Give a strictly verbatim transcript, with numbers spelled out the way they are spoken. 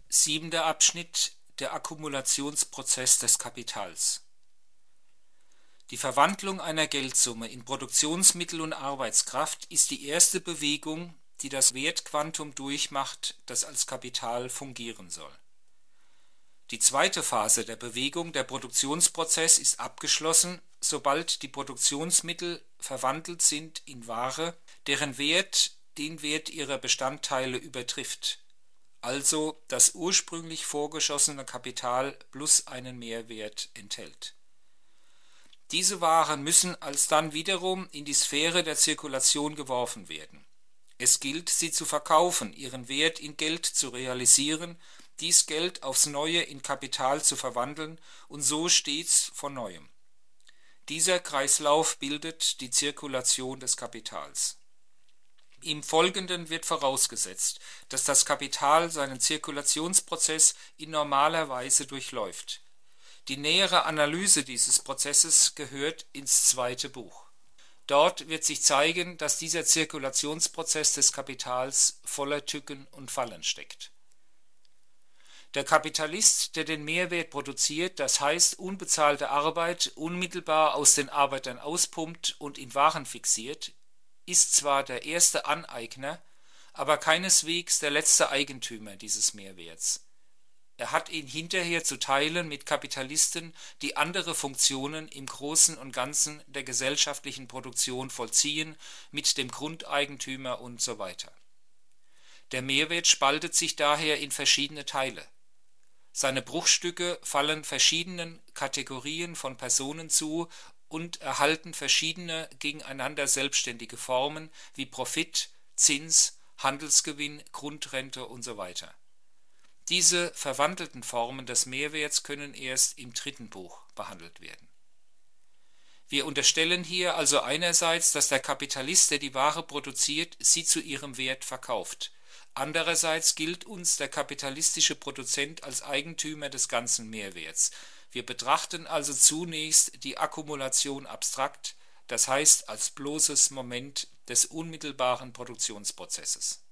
Siebenter Abschnitt: Der Akkumulationsprozess des Kapitals. Die Verwandlung einer Geldsumme in Produktionsmittel und Arbeitskraft ist die erste Bewegung, die das Wertquantum durchmacht, das als Kapital fungieren soll. Die zweite Phase der Bewegung, der Produktionsprozess, ist abgeschlossen, sobald die Produktionsmittel verwandelt sind in Ware, deren Wert den Wert ihrer Bestandteile übertrifft, also das ursprünglich vorgeschossene Kapital plus einen Mehrwert enthält. Diese Waren müssen alsdann wiederum in die Sphäre der Zirkulation geworfen werden. Es gilt, sie zu verkaufen, ihren Wert in Geld zu realisieren, dies Geld aufs Neue in Kapital zu verwandeln und so stets von Neuem. Dieser Kreislauf bildet die Zirkulation des Kapitals. Im Folgenden wird vorausgesetzt, dass das Kapital seinen Zirkulationsprozess in normaler Weise durchläuft. Die nähere Analyse dieses Prozesses gehört ins zweite Buch. Dort wird sich zeigen, dass dieser Zirkulationsprozess des Kapitals voller Tücken und Fallen steckt. Der Kapitalist, der den Mehrwert produziert, das heißt unbezahlte Arbeit, unmittelbar aus den Arbeitern auspumpt und in Waren fixiert, ist zwar der erste Aneigner, aber keineswegs der letzte Eigentümer dieses Mehrwerts. Er hat ihn hinterher zu teilen mit Kapitalisten, die andere Funktionen im Großen und Ganzen der gesellschaftlichen Produktion vollziehen, mit dem Grundeigentümer und so weiter. Der Mehrwert spaltet sich daher in verschiedene Teile. Seine Bruchstücke fallen verschiedenen Kategorien von Personen zu und erhalten verschiedene gegeneinander selbstständige Formen wie Profit, Zins, Handelsgewinn, Grundrente und so weiter. Diese verwandelten Formen des Mehrwerts können erst im dritten Buch behandelt werden. Wir unterstellen hier also einerseits, dass der Kapitalist, der die Ware produziert, sie zu ihrem Wert verkauft. Andererseits gilt uns der kapitalistische Produzent als Eigentümer des ganzen Mehrwerts. Wir betrachten also zunächst die Akkumulation abstrakt, das heißt als bloßes Moment des unmittelbaren Produktionsprozesses.